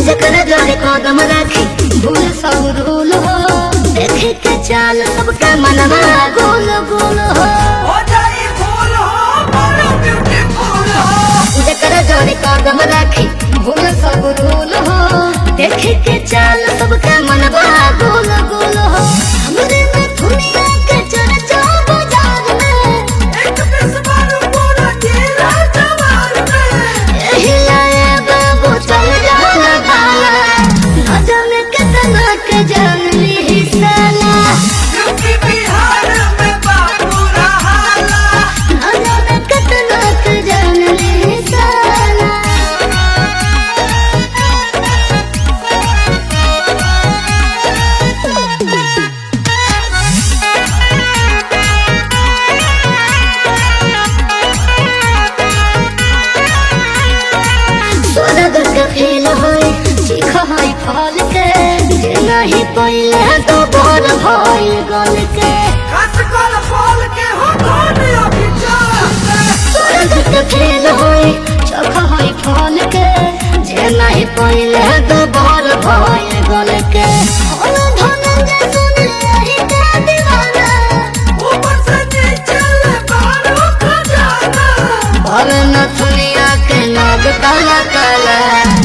जकर जोड़े कदम राखी भूल सब धूल हो देखे के चाल सबका मनवा गोल गोल हो जकर जोड़े कदम राखी भूल सब धूल हो देखे के चाल सबका मनवा गोल गोल हो हमरे में दुनिया के चर्चा बाजार में एक पेश मारो पूरा जिला जवार में यही लाए बाबू चल जाना भाला न जाने कितना के जान ली साला यूपी बिहार में बाबू रहाला न जाने कितना के जान ली साला स्वर्ग के खेल होय सीख होय फल के जे नहीं पहिले तो बोल होय गल के खस कर फल के हो धोनी अभिचार स्वर्ग के खेल होय चख होय फल के जे नहीं पहिले तो बोल होय गल के और धनंजय सुन रही के दीवाना ऊपर से नीचे ले बारो खजाना भर न दुनिया के नाग काला काला